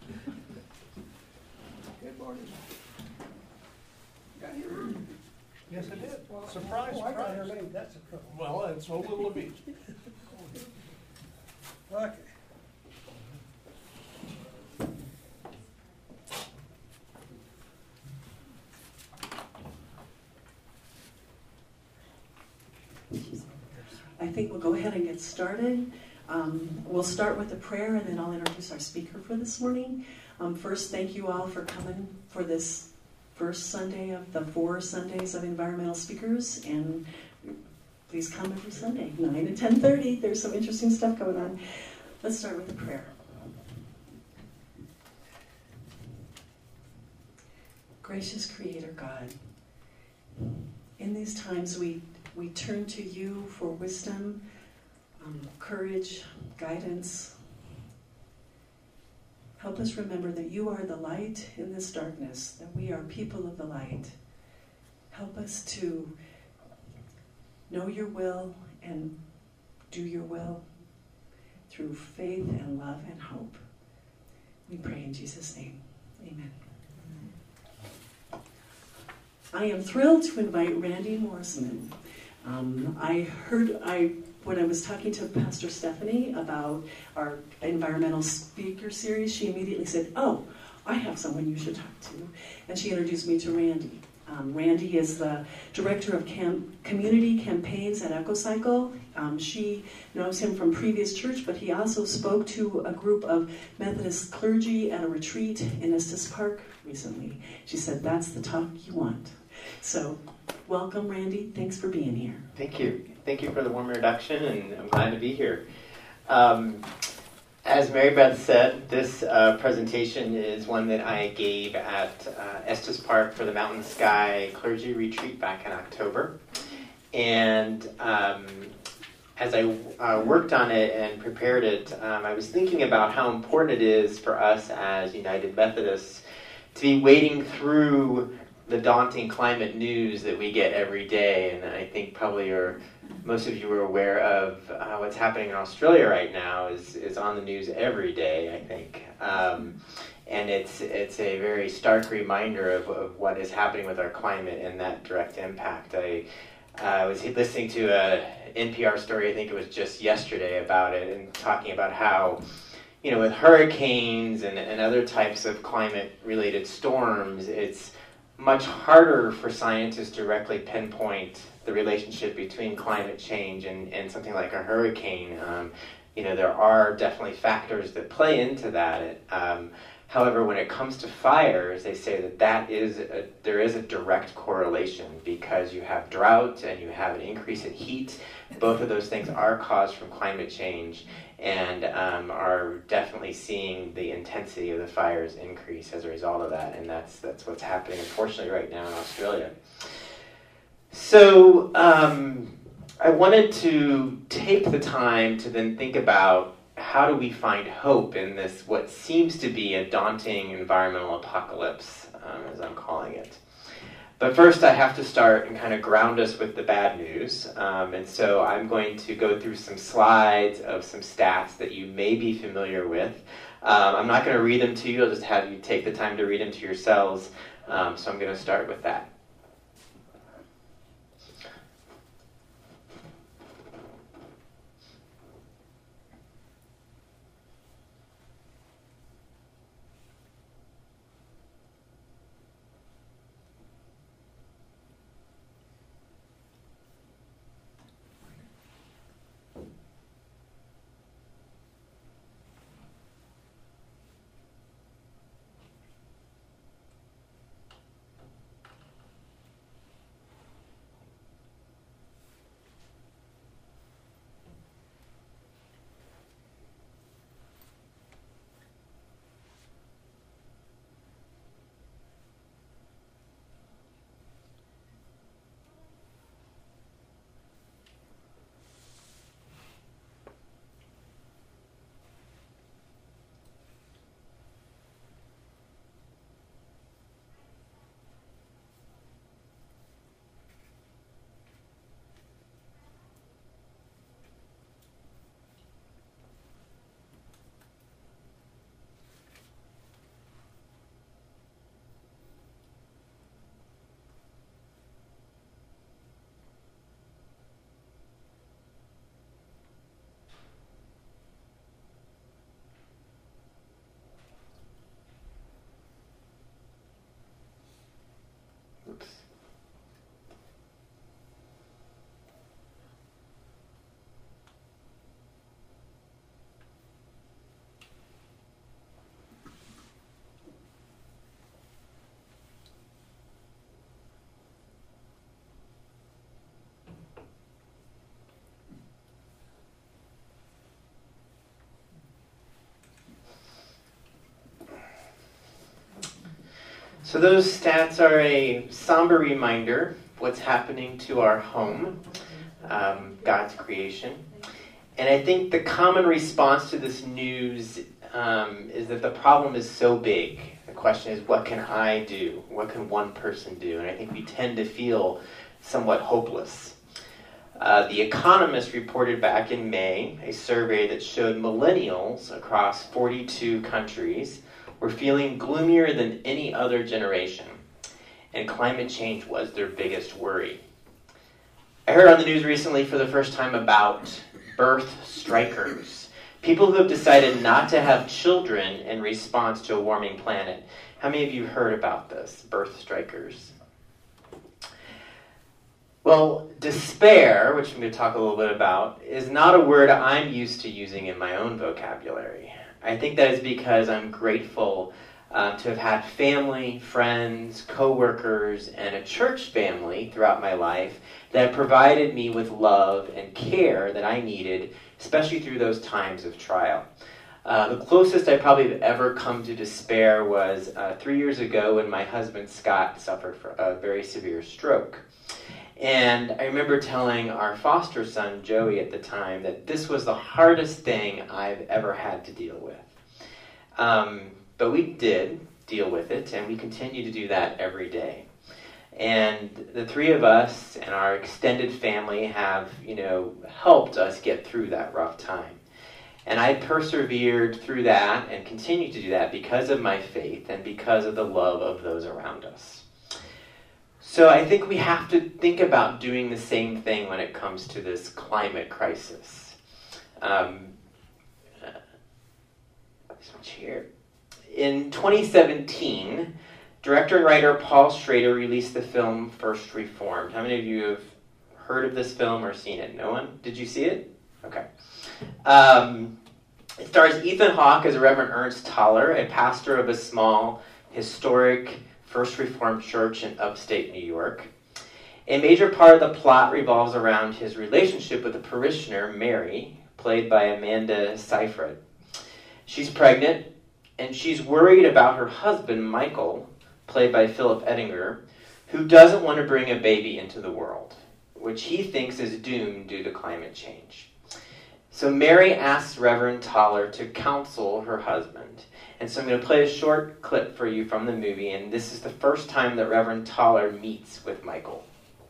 Good morning. Got here? Yes, I did. Surprise, I got here surprise. late, that's a trouble. Well, and so will it be. Okay. I think we'll go ahead and get started. We'll start with a prayer, and then I'll introduce our speaker for this morning. First, thank you all for coming for this first Sunday of the 4 Sundays of Environmental Speakers, and please come every Sunday, 9 and 10:30. There's some interesting stuff going on. Let's start with a prayer. Gracious Creator God, in these times we turn to you for wisdom, courage, guidance. Help us remember that you are the light in this darkness, that we are people of the light. Help us to know your will and do your will through faith and love and hope. We pray in Jesus' name. Amen. I am thrilled to invite Randy Morrisman. When I was talking to Pastor Stephanie about our environmental speaker series, she immediately said, "Oh, I have someone you should talk to." And she introduced me to Randy. Randy is the director of community campaigns at EcoCycle. She knows him from previous church, but he also spoke to a group of Methodist clergy at a retreat in Estes Park recently. She said, "That's the talk you want." So, welcome, Randy. Thanks for being here. Thank you. Thank you for the warm introduction, and I'm glad to be here. As Mary Beth said, this presentation is one that I gave at Estes Park for the Mountain Sky Clergy Retreat back in October. And as I worked on it and prepared it, I was thinking about how important it is for us as United Methodists to be wading through the daunting climate news that we get every day. And I think probably most of you are aware of what's happening in Australia right now is on the news every day, I think. And it's a very stark reminder of what is happening with our climate and that direct impact. I was listening to a NPR story, I think it was just yesterday, about it, and talking about how, with hurricanes and other types of climate-related storms, it's much harder for scientists to directly pinpoint the relationship between climate change and something like a hurricane. There are definitely factors that play into that. However, when it comes to fires, they say that there is a direct correlation, because you have drought and you have an increase in heat. Both of those things are caused from climate change, and are definitely seeing the intensity of the fires increase as a result of that. And that's what's happening, unfortunately, right now in Australia. So I wanted to take the time to then think about, how do we find hope in this, what seems to be a daunting environmental apocalypse, as I'm calling it. But first I have to start and kind of ground us with the bad news. And so I'm going to go through some slides of some stats that you may be familiar with. I'm not going to read them to you, I'll just have you take the time to read them to yourselves. So I'm going to start with that. So those stats are a somber reminder of what's happening to our home, God's creation. And I think the common response to this news is that the problem is so big. The question is, what can I do? What can one person do? And I think we tend to feel somewhat hopeless. The Economist reported back in May a survey that showed millennials across 42 countries were feeling gloomier than any other generation, and climate change was their biggest worry. I heard on the news recently for the first time about birth strikers, people who have decided not to have children in response to a warming planet. How many of you heard about this, birth strikers? Well, despair, which I'm going to talk a little bit about, is not a word I'm used to using in my own vocabulary. I think that is because I'm grateful to have had family, friends, co-workers, and a church family throughout my life that provided me with love and care that I needed, especially through those times of trial. The closest I probably have ever come to despair was 3 years ago when my husband Scott suffered from a very severe stroke. And I remember telling our foster son, Joey, at the time, that this was the hardest thing I've ever had to deal with. But we did deal with it, and we continue to do that every day. And the three of us and our extended family have, helped us get through that rough time. And I persevered through that and continue to do that because of my faith and because of the love of those around us. So I think we have to think about doing the same thing when it comes to this climate crisis. Switch here. In 2017, director and writer Paul Schrader released the film First Reformed. How many of you have heard of this film or seen it? No one? Did you see it? Okay. It stars Ethan Hawke as Reverend Ernst Toller, a pastor of a small, historic First Reformed church in upstate New York. A major part of the plot revolves around his relationship with a parishioner, Mary, played by Amanda Seyfried. She's pregnant, and she's worried about her husband, Michael, played by Philip Ettinger, who doesn't want to bring a baby into the world, which he thinks is doomed due to climate change. So Mary asks Reverend Toller to counsel her husband. And so I'm going to play a short clip for you from the movie, and this is the first time that Reverend Toller meets with Michael.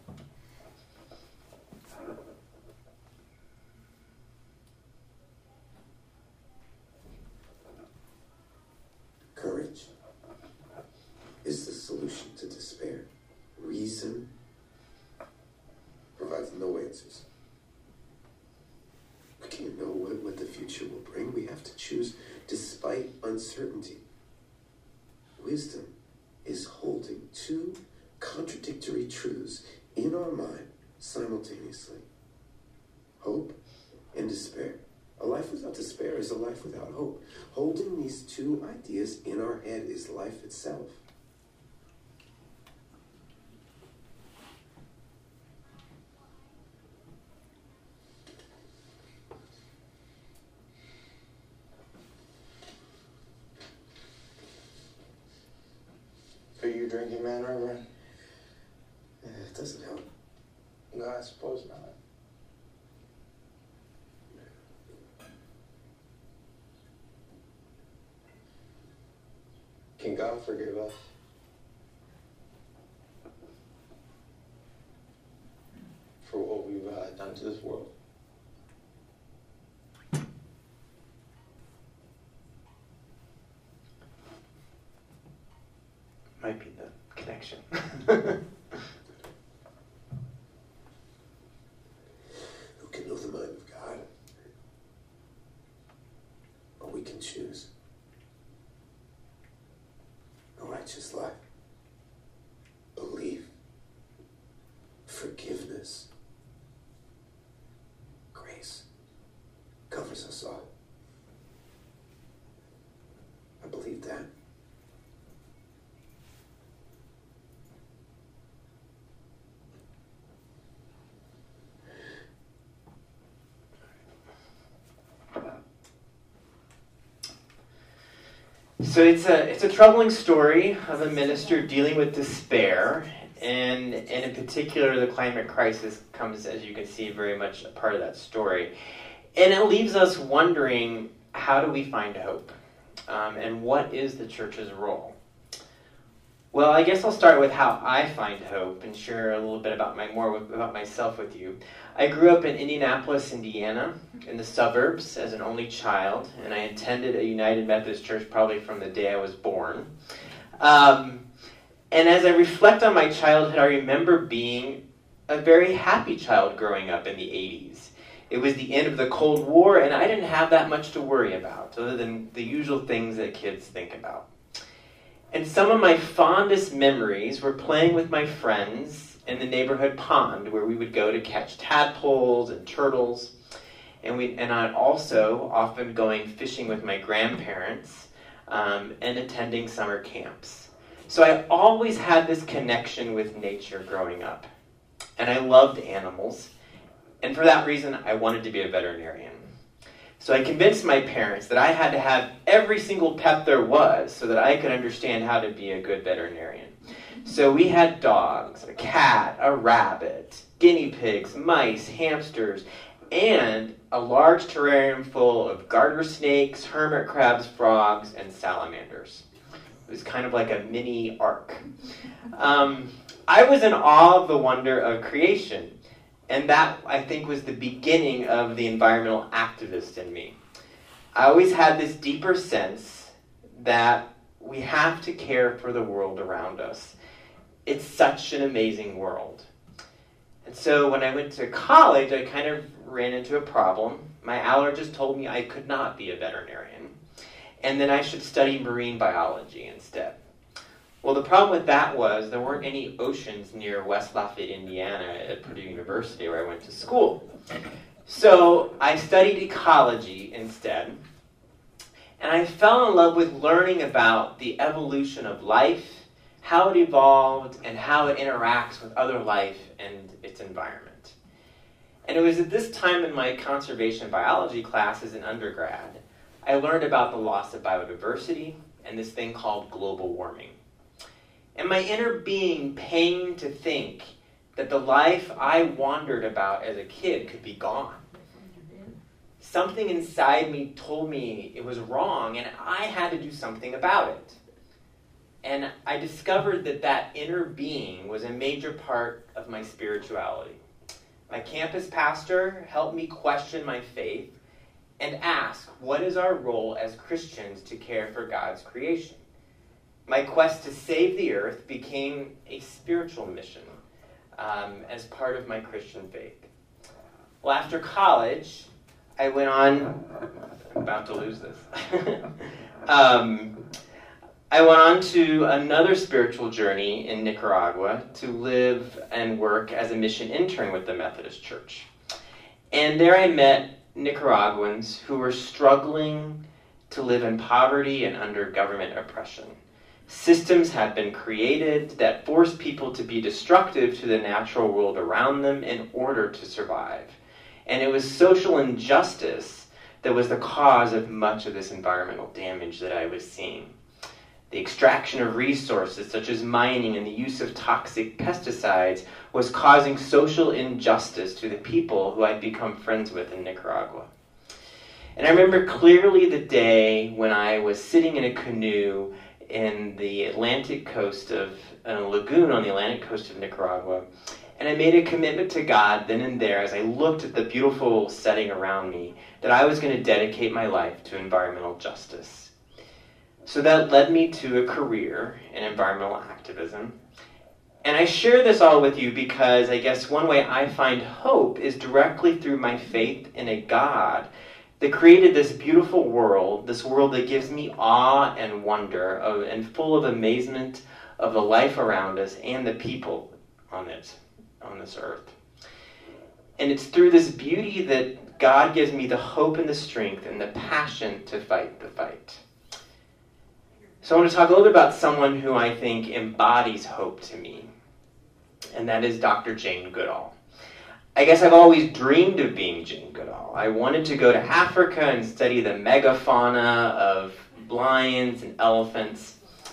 Courage is the solution to despair. Reason provides no answers. We can't know what the future will bring. We have to choose despite uncertainty. Wisdom is holding two contradictory truths in our mind simultaneously. Hope and despair. A life without despair is a life without hope. Holding these two ideas in our head is life itself. Are you drinking, man, Reverend? It doesn't help. No, I suppose not. Can God forgive us? For what we've done to this world? Might be the connection. Who can know the mind of God? But we can choose a righteous life, belief, forgiveness, grace covers us all. I believe that. So it's a troubling story of a minister dealing with despair, and in particular, the climate crisis comes, as you can see, very much a part of that story. And it leaves us wondering, how do we find hope? And what is the church's role? Well, I guess I'll start with how I find hope and share a little bit about about myself with you. I grew up in Indianapolis, Indiana, in the suburbs as an only child, and I attended a United Methodist Church probably from the day I was born. And as I reflect on my childhood, I remember being a very happy child growing up in the 80s. It was the end of the Cold War, and I didn't have that much to worry about, other than the usual things that kids think about. And some of my fondest memories were playing with my friends in the neighborhood pond, where we would go to catch tadpoles and turtles. And I'd also often going fishing with my grandparents and attending summer camps. So I always had this connection with nature growing up. And I loved animals. And for that reason, I wanted to be a veterinarian. So I convinced my parents that I had to have every single pet there was so that I could understand how to be a good veterinarian. So we had dogs, a cat, a rabbit, guinea pigs, mice, hamsters, and a large terrarium full of garter snakes, hermit crabs, frogs, and salamanders. It was kind of like a mini ark. I was in awe of the wonder of creation. And that, I think, was the beginning of the environmental activist in me. I always had this deeper sense that we have to care for the world around us. It's such an amazing world. And so when I went to college, I kind of ran into a problem. My allergist told me I could not be a veterinarian, and then I should study marine biology instead. Well, the problem with that was there weren't any oceans near West Lafayette, Indiana at Purdue University where I went to school. So I studied ecology instead, and I fell in love with learning about the evolution of life, how it evolved, and how it interacts with other life and its environment. And it was at this time in my conservation biology class as an undergrad, I learned about the loss of biodiversity and this thing called global warming. And my inner being pained to think that the life I wondered about as a kid could be gone. Something inside me told me it was wrong, and I had to do something about it. And I discovered that inner being was a major part of my spirituality. My campus pastor helped me question my faith and ask, what is our role as Christians to care for God's creation? My quest to save the earth became a spiritual mission as part of my Christian faith. Well, after college, I went on... I'm about to lose this. I went on to another spiritual journey in Nicaragua to live and work as a mission intern with the Methodist Church. And there I met Nicaraguans who were struggling to live in poverty and under government oppression. Systems had been created that forced people to be destructive to the natural world around them in order to survive. And it was social injustice that was the cause of much of this environmental damage that I was seeing. The extraction of resources such as mining and the use of toxic pesticides was causing social injustice to the people who I'd become friends with in Nicaragua. And I remember clearly the day when I was sitting in a canoe in the Atlantic coast of a lagoon on the Atlantic coast of Nicaragua, and I made a commitment to God then and there as I looked at the beautiful setting around me that I was going to dedicate my life to environmental justice. So that led me to a career in environmental activism. And I share this all with you because I guess one way I find hope is directly through my faith in a God that created this beautiful world, this world that gives me awe and wonder and full of amazement of the life around us and the people on this earth. And it's through this beauty that God gives me the hope and the strength and the passion to fight the fight. So I want to talk a little bit about someone who I think embodies hope to me, and that is Dr. Jane Goodall. I guess I've always dreamed of being Jane Goodall. I wanted to go to Africa and study the megafauna of and lions and elephants.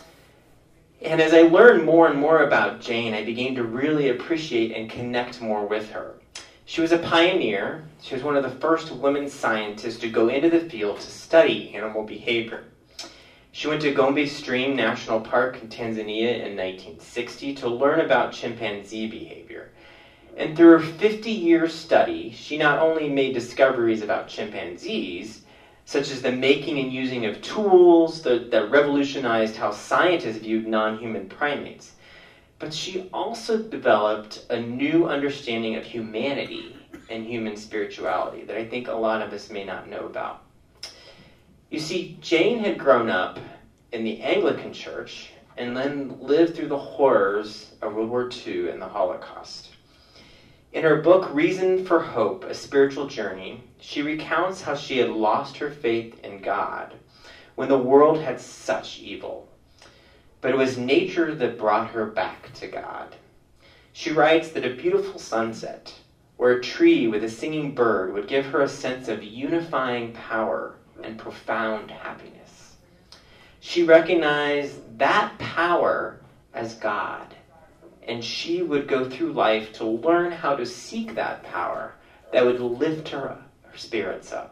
And as I learned more and more about Jane, I began to really appreciate and connect more with her. She was a pioneer. She was one of the first women scientists to go into the field to study animal behavior. She went to Gombe Stream National Park in Tanzania in 1960 to learn about chimpanzee behavior. And through her 50-year study, she not only made discoveries about chimpanzees, such as the making and using of tools that revolutionized how scientists viewed non-human primates, but she also developed a new understanding of humanity and human spirituality that I think a lot of us may not know about. You see, Jane had grown up in the Anglican Church and then lived through the horrors of World War II and the Holocaust. In her book, Reason for Hope, A Spiritual Journey, she recounts how she had lost her faith in God when the world had such evil. But it was nature that brought her back to God. She writes that a beautiful sunset, or a tree with a singing bird, would give her a sense of unifying power and profound happiness. She recognized that power as God, and she would go through life to learn how to seek that power that would lift her spirits up.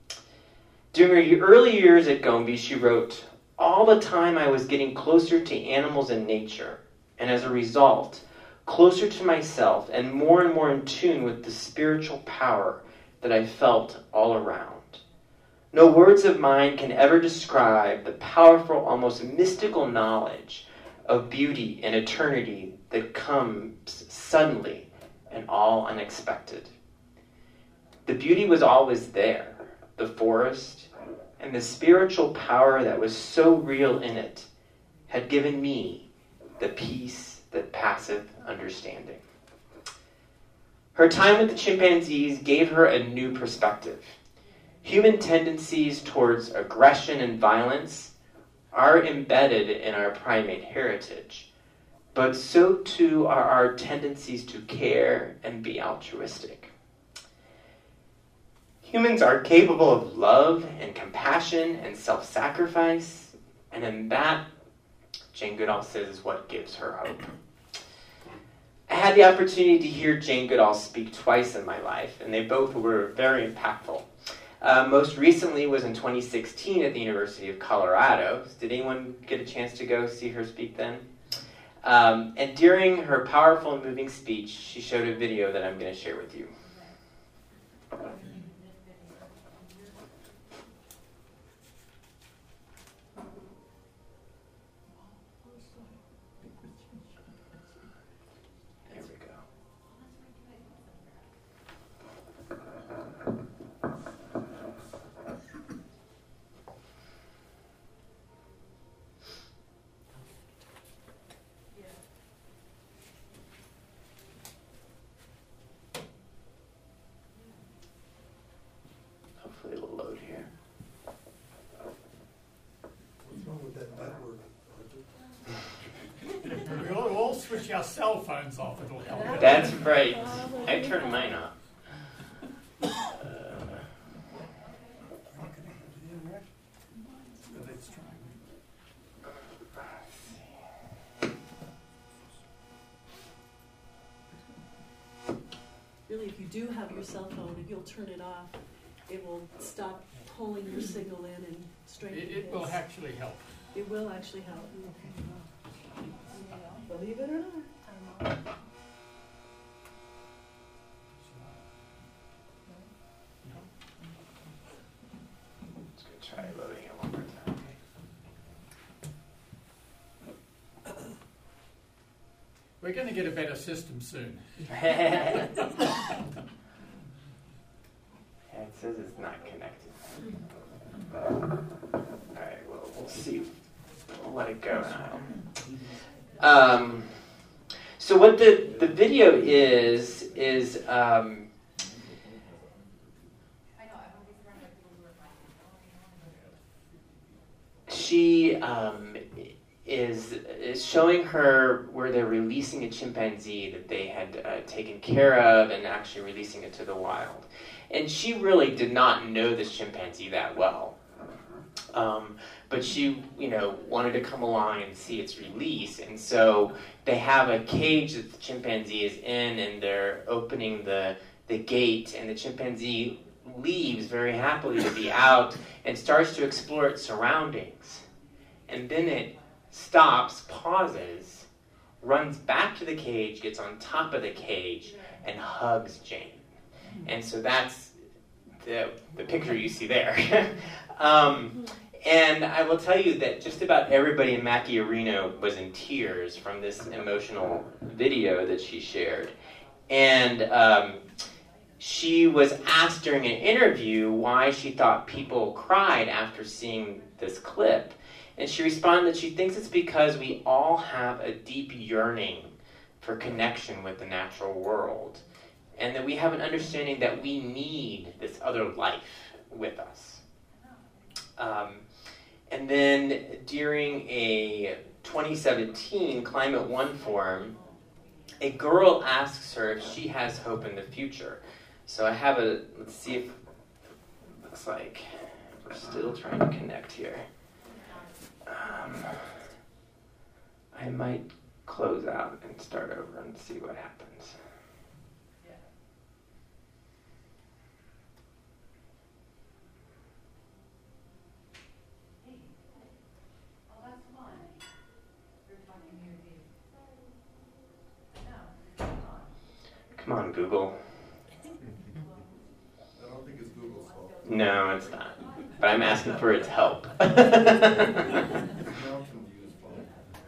During her early years at Gombe, she wrote, "All the time I was getting closer to animals and nature, and as a result, closer to myself and more in tune with the spiritual power that I felt all around. No words of mine can ever describe the powerful, almost mystical knowledge of beauty and eternity that comes suddenly and all unexpected. The beauty was always there, the forest, and the spiritual power that was so real in it had given me the peace that passeth understanding." Her time with the chimpanzees gave her a new perspective. Human tendencies towards aggression and violence are embedded in our primate heritage, but so too are our tendencies to care and be altruistic. Humans are capable of love and compassion and self-sacrifice, and in that, Jane Goodall says, is what gives her hope. I had the opportunity to hear Jane Goodall speak twice in my life, and they both were very impactful. Most recently was in 2016 at the University of Colorado. Did anyone get a chance to go see her speak then? And during her powerful and moving speech, she showed a video that I'm going to share with you. There we go. Hopefully it'll load here. What's wrong with that network? We'll all switch our cell phones off, it'll help. That's right. I turned mine off. Not connected to the internet? But it's trying. Really, if you do have your cell phone, if you'll turn it off, it will stop pulling your signal in and straighten It will actually help. It will actually help. Believe it or not. Let's go try loading it one more time. We're going to get a better system soon. Yeah, it says it's not connected. Alright, well, we'll see. We'll let it go now. So what the video is she is showing her where they're releasing a chimpanzee that they had taken care of and actually releasing it to the wild. And she really did not know this chimpanzee that well. But she, wanted to come along and see its release. And so they have a cage that the chimpanzee is in, and they're opening the gate, and the chimpanzee leaves very happily to be out and starts to explore its surroundings. And then it stops, pauses, runs back to the cage, gets on top of the cage, and hugs Jane. And so that's the picture you see there. And I will tell you that just about everybody in Macchiarino was in tears from this emotional video that she shared. And she was asked during an interview why she thought people cried after seeing this clip. And she responded that she thinks it's because we all have a deep yearning for connection with the natural world, and that we have an understanding that we need this other life with us. And then during a 2017 Climate One forum, a girl asks her if she has hope in the future. So I have let's see if it looks like we're still trying to connect here. I might close out and start over and see what happens. Come on, Google. I don't think it's Google's fault. No, it's not. But I'm asking for its help. It's Mountain View's fault.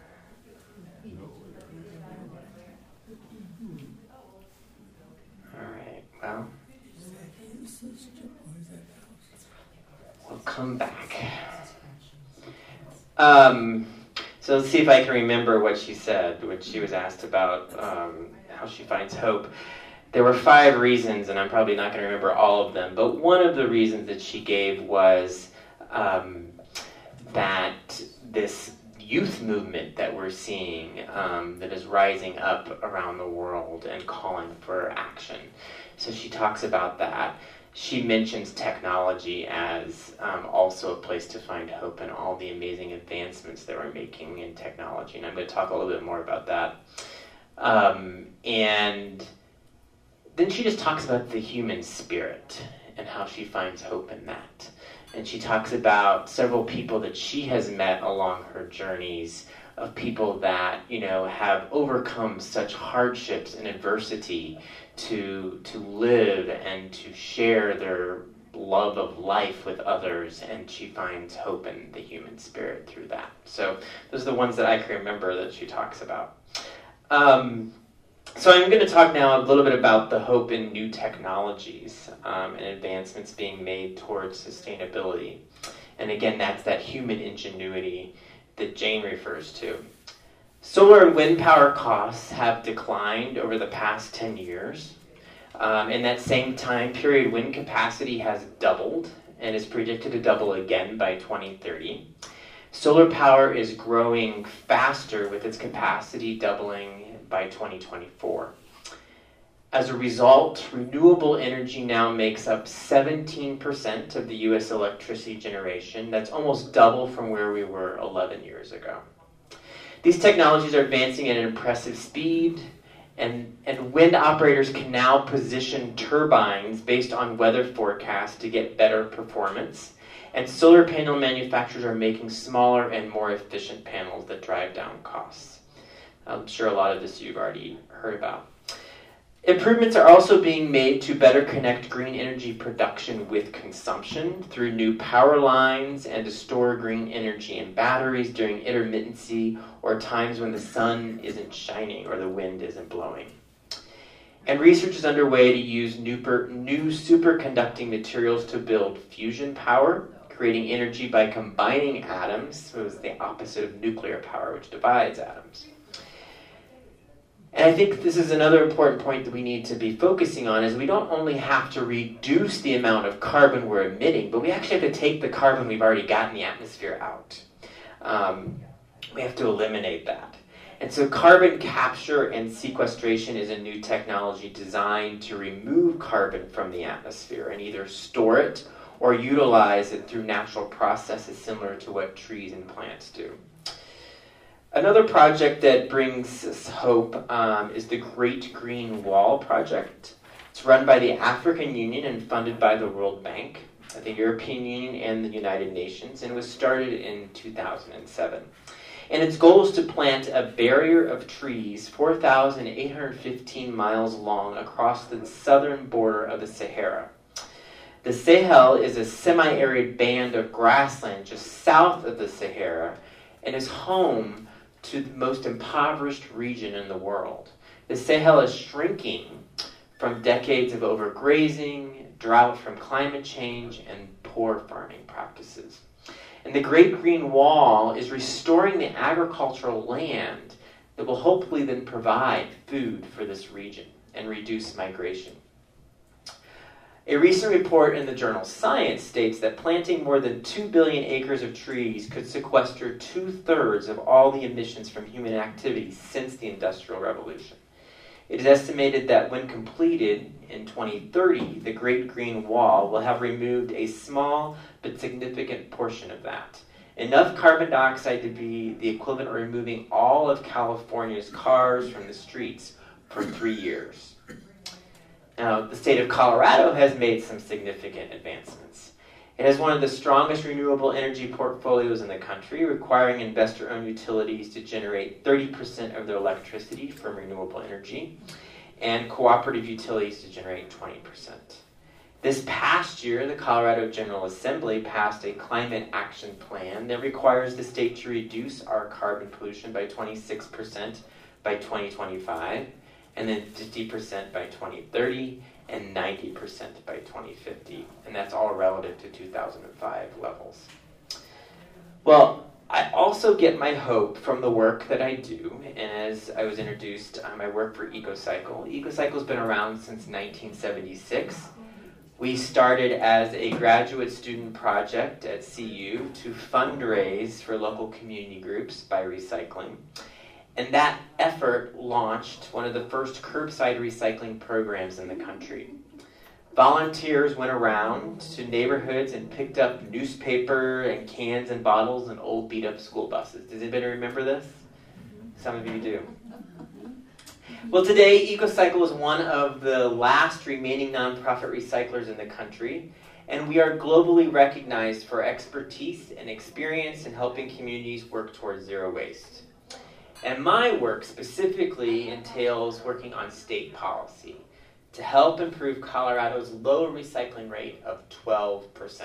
All right, well, we'll come back. So let's see if I can remember what she said when she was asked about how she finds hope. There were 5 reasons, and I'm probably not going to remember all of them, but one of the reasons that she gave was that this youth movement that we're seeing that is rising up around the world and calling for action. So she talks about that. She mentions technology as also a place to find hope and all the amazing advancements that we're making in technology, and I'm going to talk a little bit more about that. And then she just talks about the human spirit and how she finds hope in that. And she talks about several people that she has met along her journeys of people that, have overcome such hardships and adversity to live and to share their love of life with others, and she finds hope in the human spirit through that. So those are the ones that I can remember that she talks about. So I'm going to talk now a little bit about the hope in new technologies and advancements being made towards sustainability. And again, that's that human ingenuity that Jane refers to. Solar and wind power costs have declined over the past 10 years. In that same time period, wind capacity has doubled and is predicted to double again by 2030. Solar power is growing faster with its capacity doubling by 2024. As a result, renewable energy now makes up 17% of the U.S. electricity generation. That's almost double from where we were 11 years ago. These technologies are advancing at an impressive speed, and wind operators can now position turbines based on weather forecasts to get better performance. And solar panel manufacturers are making smaller and more efficient panels that drive down costs. I'm sure a lot of this you've already heard about. Improvements are also being made to better connect green energy production with consumption through new power lines and to store green energy in batteries during intermittency or times when the sun isn't shining or the wind isn't blowing. And research is underway to use new superconducting materials to build fusion power, creating energy by combining atoms, so it's the opposite of nuclear power, which divides atoms. And I think this is another important point that we need to be focusing on, is we don't only have to reduce the amount of carbon we're emitting, but we actually have to take the carbon we've already got in the atmosphere out. We have to eliminate that. And so carbon capture and sequestration is a new technology designed to remove carbon from the atmosphere and either store it or utilize it through natural processes similar to what trees and plants do. Another project that brings us hope is the Great Green Wall project. It's run by the African Union and funded by the World Bank, the European Union, and the United Nations, and it was started in 2007. And its goal is to plant a barrier of trees 4,815 miles long across the southern border of the Sahara. The Sahel is a semi-arid band of grassland just south of the Sahara and is home to the most impoverished region in the world. The Sahel is shrinking from decades of overgrazing, drought from climate change, and poor farming practices. And the Great Green Wall is restoring the agricultural land that will hopefully then provide food for this region and reduce migration. A recent report in the journal Science states that planting more than 2 billion acres of trees could sequester 2/3 of all the emissions from human activity since the Industrial Revolution. It is estimated that when completed in 2030, the Great Green Wall will have removed a small but significant portion of that. Enough carbon dioxide to be the equivalent of removing all of California's cars from the streets for 3 years. Now, the state of Colorado has made some significant advancements. It has one of the strongest renewable energy portfolios in the country, requiring investor-owned utilities to generate 30% of their electricity from renewable energy, and cooperative utilities to generate 20%. This past year, the Colorado General Assembly passed a climate action plan that requires the state to reduce our carbon pollution by 26% by 2025, and then 50% by 2030, and 90% by 2050. And that's all relative to 2005 levels. Well, I also get my hope from the work that I do. And as I was introduced, I work for EcoCycle. EcoCycle's been around since 1976. We started as a graduate student project at CU to fundraise for local community groups by recycling. And that effort launched one of the first curbside recycling programs in the country. Volunteers went around to neighborhoods and picked up newspaper and cans and bottles and old beat-up school buses. Does anybody remember this? Some of you do. Well, today, EcoCycle is one of the last remaining nonprofit recyclers in the country, and we are globally recognized for expertise and experience in helping communities work towards zero waste. And my work specifically entails working on state policy to help improve Colorado's low recycling rate of 12%.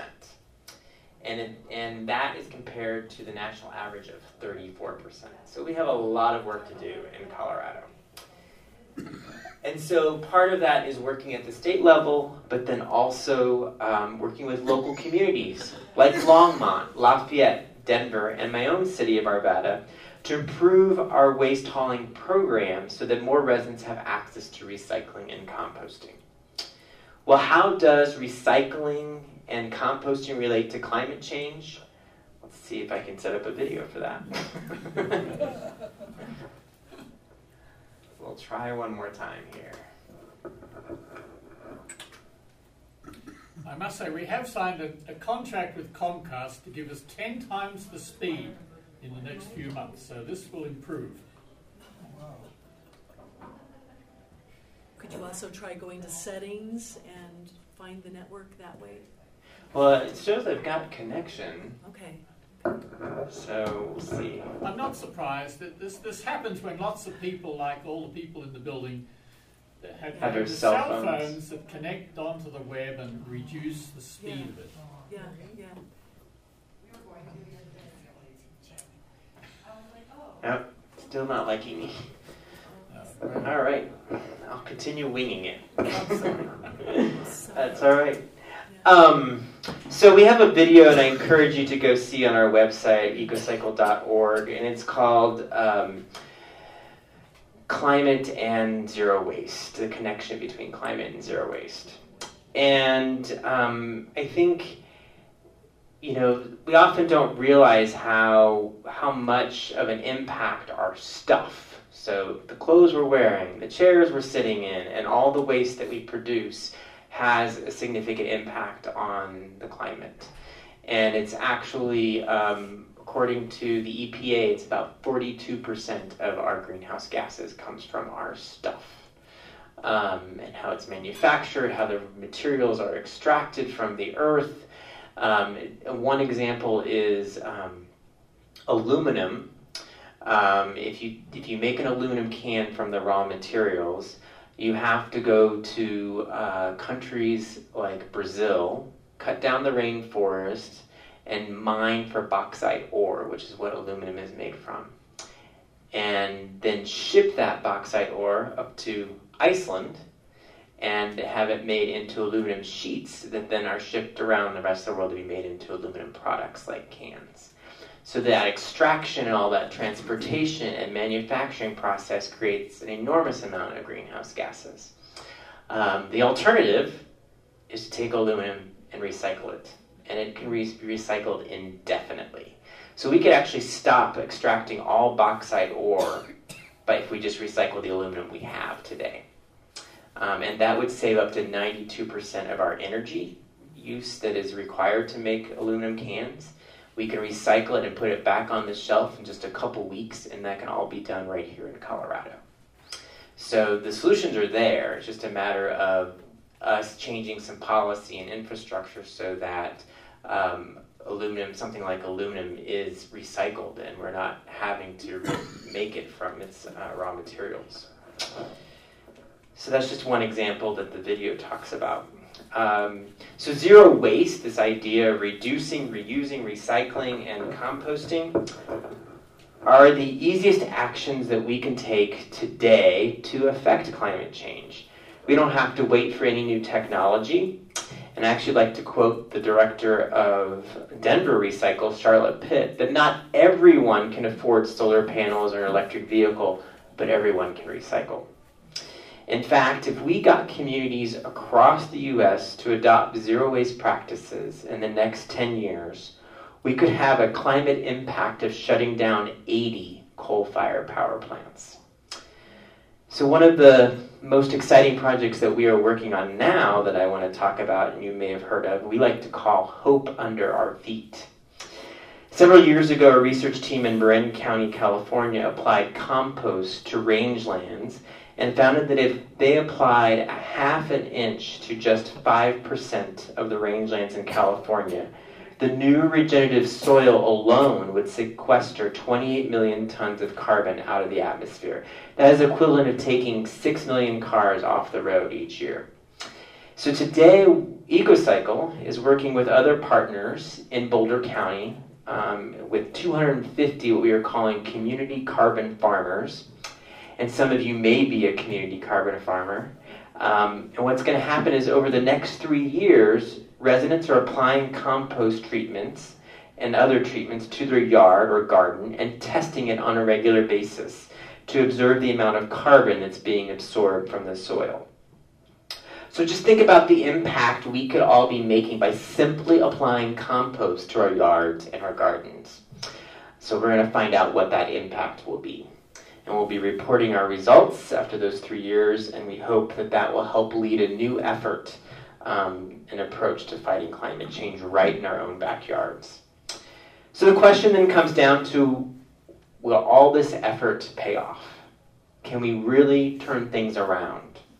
And that is compared to the national average of 34%. So we have a lot of work to do in Colorado. And so part of that is working at the state level, but then also working with local communities like Longmont, Lafayette, Denver, and my own city of Arvada to improve our waste hauling program so that more residents have access to recycling and composting. Well, how does recycling and composting relate to climate change? Let's see if I can set up a video for that. We'll try one more time here. I must say, we have signed a contract with Comcast to give us 10 times the speed in the next few months, so this will improve. Could you also try going to settings and find the network that way? Well, it shows I've got connection. Okay. So we'll see. I'm not surprised that this happens when lots of people, like all the people in the building, have their the cell phones that connect onto the web and reduce the speed of it. Yeah, yeah. Nope, still not liking me. All right, I'll continue winging it. That's all right. So we have a video, and I encourage you to go see on our website, ecocycle.org, and it's called Climate and Zero Waste, the connection between climate and zero waste. And I think, we often don't realize how much of an impact our stuff, so the clothes we're wearing, the chairs we're sitting in, and all the waste that we produce has a significant impact on the climate. And it's actually, according to the EPA, it's about 42% of our greenhouse gases comes from our stuff. And how it's manufactured, how the materials are extracted from the earth. One example is aluminum. If you make an aluminum can from the raw materials, you have to go to countries like Brazil, cut down the rainforest, and mine for bauxite ore, which is what aluminum is made from. And then ship that bauxite ore up to Iceland and have it made into aluminum sheets that then are shipped around the rest of the world to be made into aluminum products like cans. So that extraction and all that transportation and manufacturing process creates an enormous amount of greenhouse gases. The alternative is to take aluminum and recycle it, and it can be recycled indefinitely. So we could actually stop extracting all bauxite ore but if we just recycle the aluminum we have today. And that would save up to 92% of our energy use that is required to make aluminum cans. We can recycle it and put it back on the shelf in just a couple weeks, and that can all be done right here in Colorado. So the solutions are there. It's just a matter of us changing some policy and infrastructure so that aluminum, something like aluminum, is recycled and we're not having to make it from its raw materials. So that's just one example that the video talks about. So zero waste, this idea of reducing, reusing, recycling, and composting, are the easiest actions that we can take today to affect climate change. We don't have to wait for any new technology. And I actually like to quote the director of Denver Recycle, Charlotte Pitt, that not everyone can afford solar panels or an electric vehicle, but everyone can recycle. In fact, if we got communities across the U.S. to adopt zero waste practices in the next 10 years, we could have a climate impact of shutting down 80 coal-fired power plants. So one of the most exciting projects that we are working on now that I want to talk about, and you may have heard of, we like to call Hope Under Our Feet. Several years ago, a research team in Marin County, California, applied compost to rangelands and found that if they applied a half an inch to just 5% of the rangelands in California, the new regenerative soil alone would sequester 28 million tons of carbon out of the atmosphere. That is equivalent to taking 6 million cars off the road each year. So today, EcoCycle is working with other partners in Boulder County with 250 what we are calling community carbon farmers. And some of you may be a community carbon farmer. And what's going to happen is over the next 3 years, residents are applying compost treatments and other treatments to their yard or garden and testing it on a regular basis to observe the amount of carbon that's being absorbed from the soil. So just think about the impact we could all be making by simply applying compost to our yards and our gardens. So we're going to find out what that impact will be. And we'll be reporting our results after those 3 years, and we hope that that will help lead a new effort, an approach to fighting climate change right in our own backyards. So the question then comes down to, will all this effort pay off? Can we really turn things around?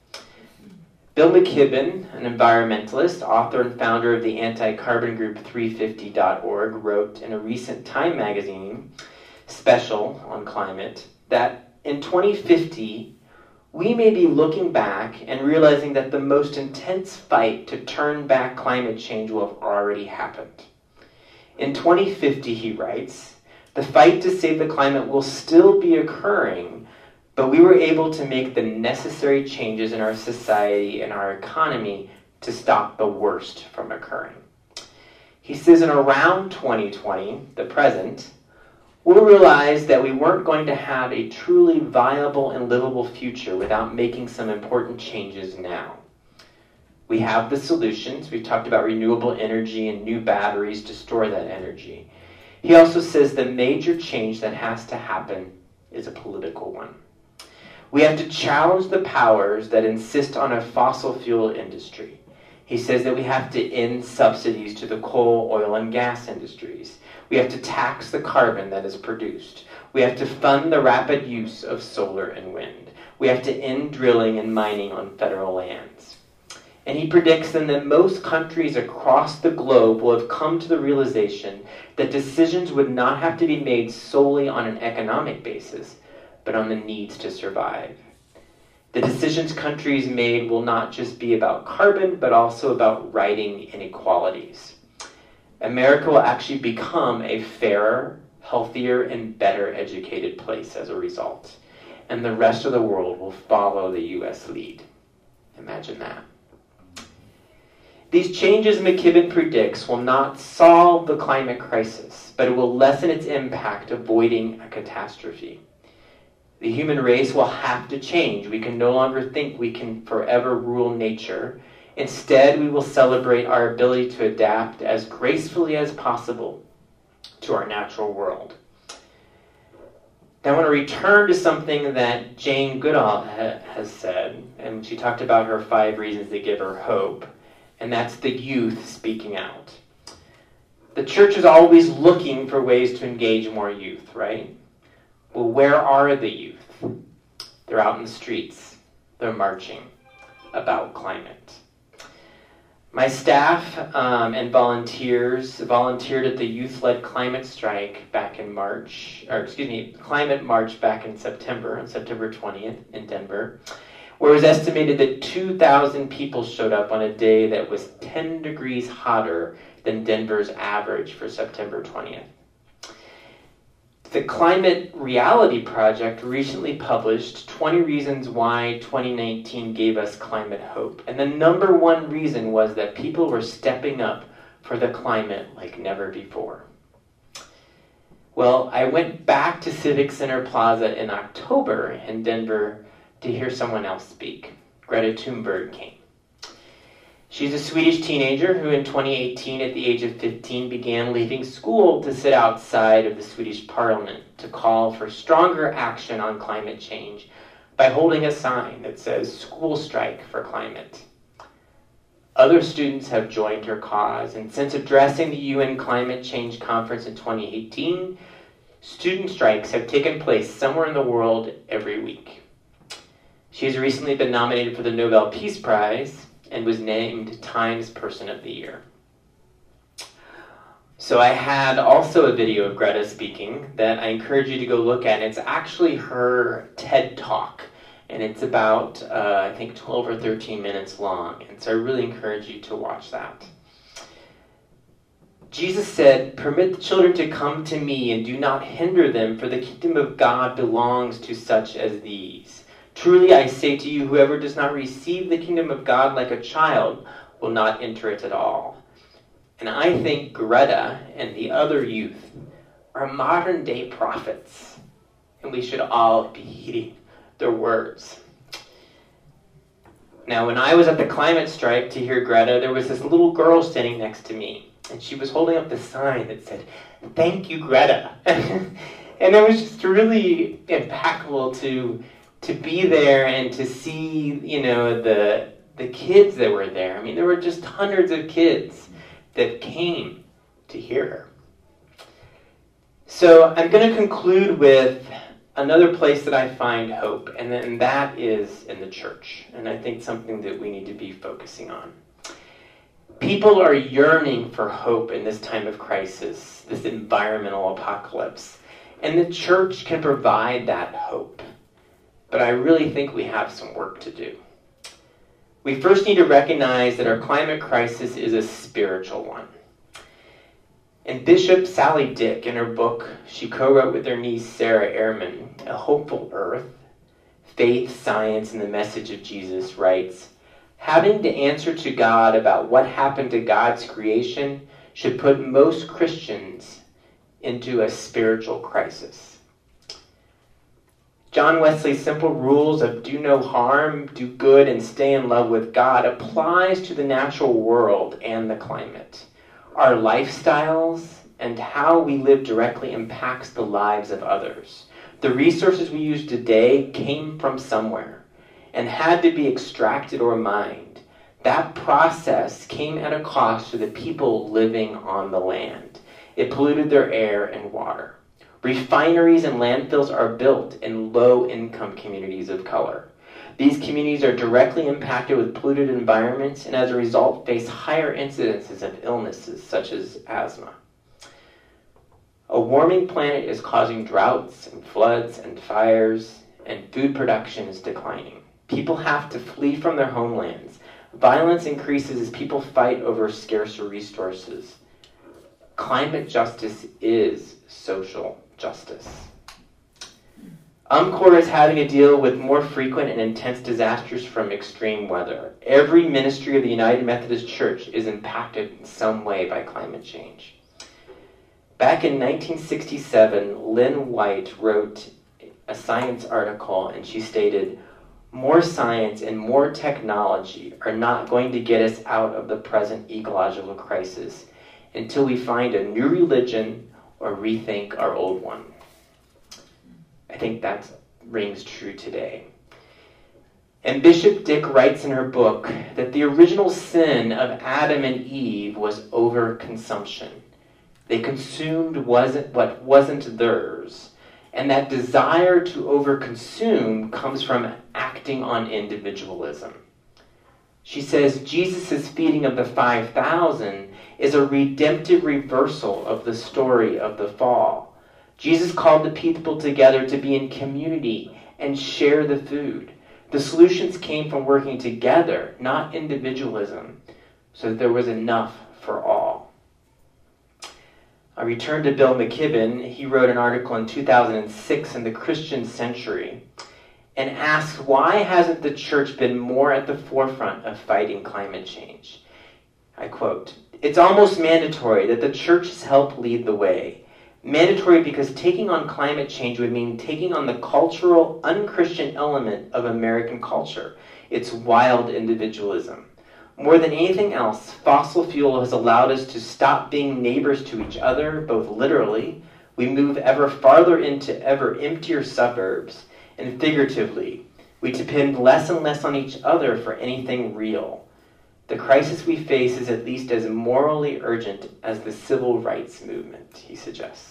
Bill McKibben, an environmentalist, author and founder of the anti-carbon group 350.org, wrote in a recent Time magazine special on climate that in 2050, we may be looking back and realizing that the most intense fight to turn back climate change will have already happened. In 2050, he writes, the fight to save the climate will still be occurring, but we were able to make the necessary changes in our society and our economy to stop the worst from occurring. He says in around 2020, the present, we'll realize that we weren't going to have a truly viable and livable future without making some important changes now. We have the solutions. We've talked about renewable energy and new batteries to store that energy. He also says the major change that has to happen is a political one. We have to challenge the powers that insist on a fossil fuel industry. He says that we have to end subsidies to the coal, oil, and gas industries. We have to tax the carbon that is produced. We have to fund the rapid use of solar and wind. We have to end drilling and mining on federal lands. And he predicts then that most countries across the globe will have come to the realization that decisions would not have to be made solely on an economic basis, but on the needs to survive. The decisions countries made will not just be about carbon, but also about righting inequalities. America will actually become a fairer, healthier, and better educated place as a result. And the rest of the world will follow the U.S. lead. Imagine that. These changes McKibben predicts will not solve the climate crisis, but it will lessen its impact, avoiding a catastrophe. The human race will have to change. We can no longer think we can forever rule nature. Instead, we will celebrate our ability to adapt as gracefully as possible to our natural world. Now, I want to return to something that Jane Goodall has said, and she talked about her 5 reasons that give her hope, and that's the youth speaking out. The church is always looking for ways to engage more youth, right? Well, where are the youth? They're out in the streets. They're marching about climate. My staff and volunteers volunteered at the youth-led climate strike back in climate march back in September, on September 20th in Denver, where it was estimated that 2,000 people showed up on a day that was 10 degrees hotter than Denver's average for September 20th. The Climate Reality Project recently published 20 reasons why 2019 gave us climate hope. And the number one reason was that people were stepping up for the climate like never before. Well, I went back to Civic Center Plaza in October in Denver to hear someone else speak. Greta Thunberg came. She's a Swedish teenager who in 2018, at the age of 15, began leaving school to sit outside of the Swedish parliament to call for stronger action on climate change by holding a sign that says, "School strike for climate." Other students have joined her cause, and since addressing the UN Climate Change Conference in 2018, student strikes have taken place somewhere in the world every week. She has recently been nominated for the Nobel Peace Prize and was named Times Person of the Year. So I had also a video of Greta speaking that I encourage you to go look at. It's actually her TED Talk, and it's about, I think, 12 or 13 minutes long. And so I really encourage you to watch that. Jesus said, "Permit the children to come to me and do not hinder them, for the kingdom of God belongs to such as these. Truly I say to you, whoever does not receive the kingdom of God like a child will not enter it at all." And I think Greta and the other youth are modern day prophets, and we should all be heeding their words. Now, when I was at the climate strike to hear Greta, there was this little girl standing next to me, and she was holding up the sign that said, "Thank you, Greta." And it was just really impactful to be there and to see, the kids that were there. I mean, there were just hundreds of kids that came to hear her. So I'm going to conclude with another place that I find hope, and that is in the church. And I think something that we need to be focusing on. People are yearning for hope in this time of crisis, this environmental apocalypse. And the church can provide that hope. But I really think we have some work to do. We first need to recognize that our climate crisis is a spiritual one. And Bishop Sally Dick, in her book she co-wrote with her niece Sarah Ehrman, A Hopeful Earth, Faith, Science, and the Message of Jesus, writes, "Having to answer to God about what happened to God's creation should put most Christians into a spiritual crisis." John Wesley's simple rules of do no harm, do good, and stay in love with God applies to the natural world and the climate. Our lifestyles and how we live directly impacts the lives of others. The resources we use today came from somewhere and had to be extracted or mined. That process came at a cost to the people living on the land. It polluted their air and water. Refineries and landfills are built in low-income communities of color. These communities are directly impacted with polluted environments and as a result face higher incidences of illnesses such as asthma. A warming planet is causing droughts and floods and fires, and food production is declining. People have to flee from their homelands. Violence increases as people fight over scarcer resources. Climate justice is social justice. UMCOR is having to deal with more frequent and intense disasters from extreme weather. Every ministry of the United Methodist Church is impacted in some way by climate change. Back in 1967, Lynn White wrote a science article, and she stated, "More science and more technology are not going to get us out of the present ecological crisis until we find a new religion or rethink our old one." I think that rings true today. And Bishop Dick writes in her book that the original sin of Adam and Eve was overconsumption. They consumed what wasn't theirs. And that desire to overconsume comes from acting on individualism. She says Jesus' feeding of the 5,000 is a redemptive reversal of the story of the fall. Jesus called the people together to be in community and share the food. The solutions came from working together, not individualism, so that there was enough for all. I return to Bill McKibben. He wrote an article in 2006 in the Christian Century and asks, why hasn't the church been more at the forefront of fighting climate change? I quote, "It's almost mandatory that the churches help lead the way. Mandatory because taking on climate change would mean taking on the cultural, unchristian element of American culture. It's wild individualism. More than anything else, fossil fuel has allowed us to stop being neighbors to each other, both literally. We move ever farther into ever emptier suburbs, and figuratively, we depend less and less on each other for anything real. The crisis we face is at least as morally urgent as the civil rights movement," he suggests.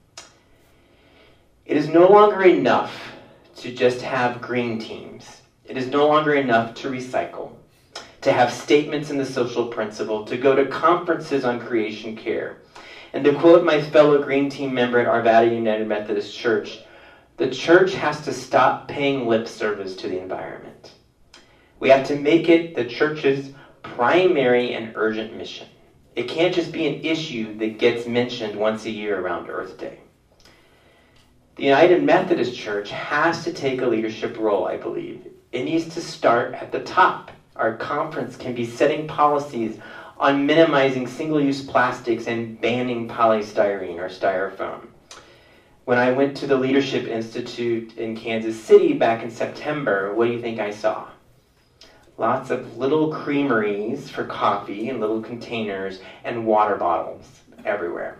It is no longer enough to just have green teams. It is no longer enough to recycle, to have statements in the social principle, to go to conferences on creation care. And to quote my fellow green team member at Arvada United Methodist Church, the church has to stop paying lip service to the environment. We have to make it the church's primary and urgent mission. It can't just be an issue that gets mentioned once a year around Earth Day. The United Methodist Church has to take a leadership role, I believe. It needs to start at the top. Our conference can be setting policies on minimizing single-use plastics and banning polystyrene or styrofoam. When I went to the Leadership Institute in Kansas City back in September, what do you think I saw? Lots of little creameries for coffee in little containers and water bottles everywhere.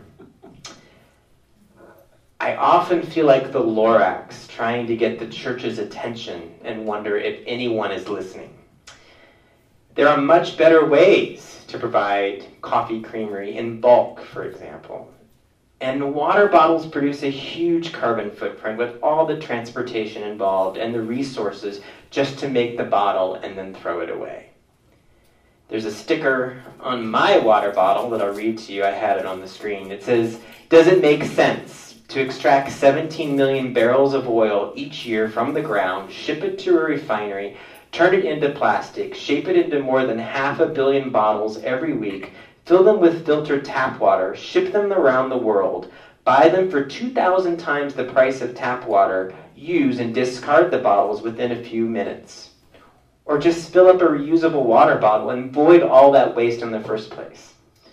I often feel like the Lorax trying to get the church's attention and wonder if anyone is listening. There are much better ways to provide coffee creamery in bulk, for example. And water bottles produce a huge carbon footprint with all the transportation involved and the resources just to make the bottle and then throw it away. There's a sticker on my water bottle that I'll read to you. I had it on the screen. It says, "Does it make sense to extract 17 million barrels of oil each year from the ground, ship it to a refinery, turn it into plastic, shape it into more than 500 million bottles every week, fill them with filtered tap water, ship them around the world, buy them for 2,000 times the price of tap water, use and discard the bottles within a few minutes? Or just fill up a reusable water bottle and avoid all that waste in the first place?"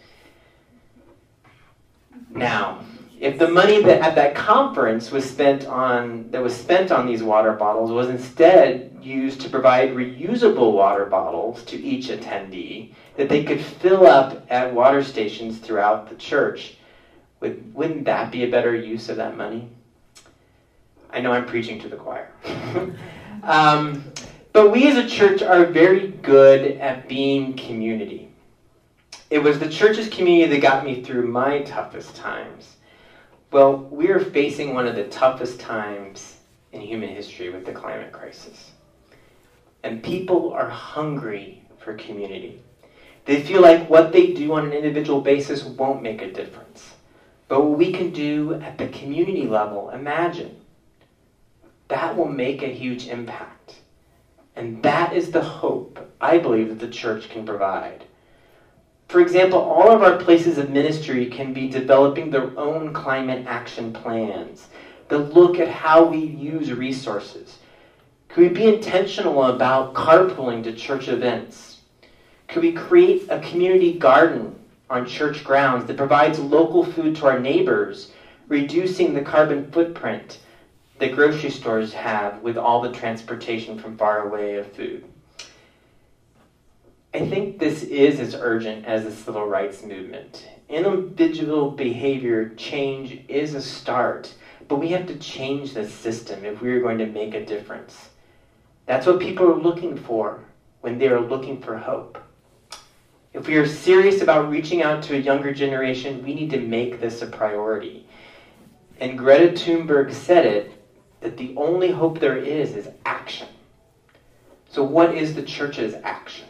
Now, if the money that at that conference was spent on these water bottles was instead used to provide reusable water bottles to each attendee that they could fill up at water stations throughout the church, wouldn't that be a better use of that money? I know I'm preaching to the choir. But we as a church are very good at being community. It was the church's community that got me through my toughest times. Well, we are facing one of the toughest times in human history with the climate crisis. And people are hungry for community. They feel like what they do on an individual basis won't make a difference. But what we can do at the community level, imagine, that will make a huge impact. And that is the hope I believe that the church can provide. For example, all of our places of ministry can be developing their own climate action plans that look at how we use resources. Could we be intentional about carpooling to church events? Could we create a community garden on church grounds that provides local food to our neighbors, reducing the carbon footprint that grocery stores have with all the transportation from far away of food? I think this is as urgent as the civil rights movement. Individual behavior change is a start, but we have to change the system if we are going to make a difference. That's what people are looking for when they are looking for hope. If we are serious about reaching out to a younger generation, we need to make this a priority. And Greta Thunberg said it, that the only hope there is action. So what is the church's action?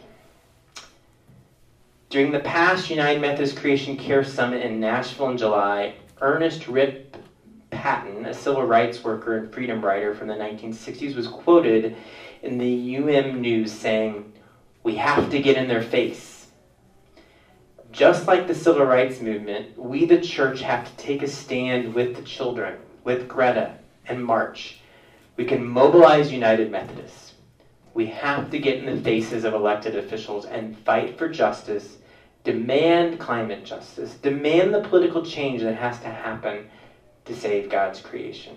During the past United Methodist Creation Care Summit in Nashville in July, Ernest Rip Patton, a civil rights worker and freedom writer from the 1960s, was quoted in the News saying, "We have to get in their face." Just like the civil rights movement, we the church have to take a stand with the children, with Greta, and march. We can mobilize United Methodists. We have to get in the faces of elected officials and fight for justice, demand climate justice, demand the political change that has to happen to save God's creation.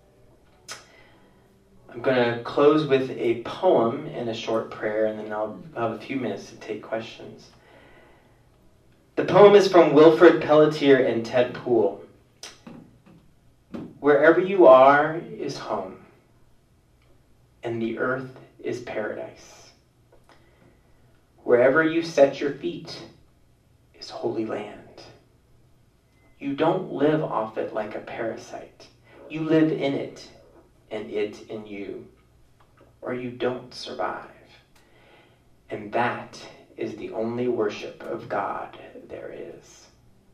I'm going to close with a poem and a short prayer, and then I'll have a few minutes to take questions. The poem is from Wilfred Pelletier and Ted Poole. Wherever you are is home, and the earth is paradise. Wherever you set your feet is holy land. You don't live off it like a parasite. You live in it, and it in you, or you don't survive. And that is the only worship of God there is.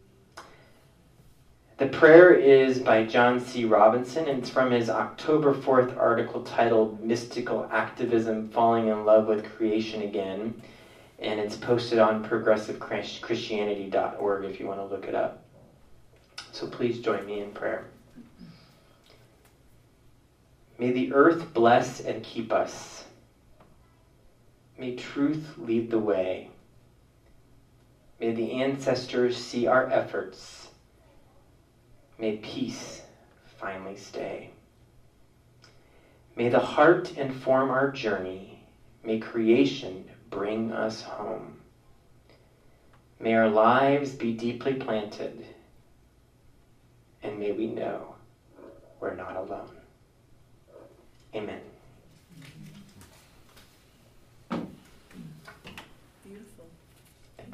The prayer is by John C. Robinson, and it's from his October 4th article titled Mystical Activism, Falling in Love with Creation Again, and it's posted on progressivechristianity.org if you want to look it up. So please join me in prayer. May the earth bless and keep us. May truth lead the way. May the ancestors see our efforts. May peace finally stay. May the heart inform our journey. May creation bring us home. May our lives be deeply planted. And may we know we're not alone. Amen. Beautiful. Thanks.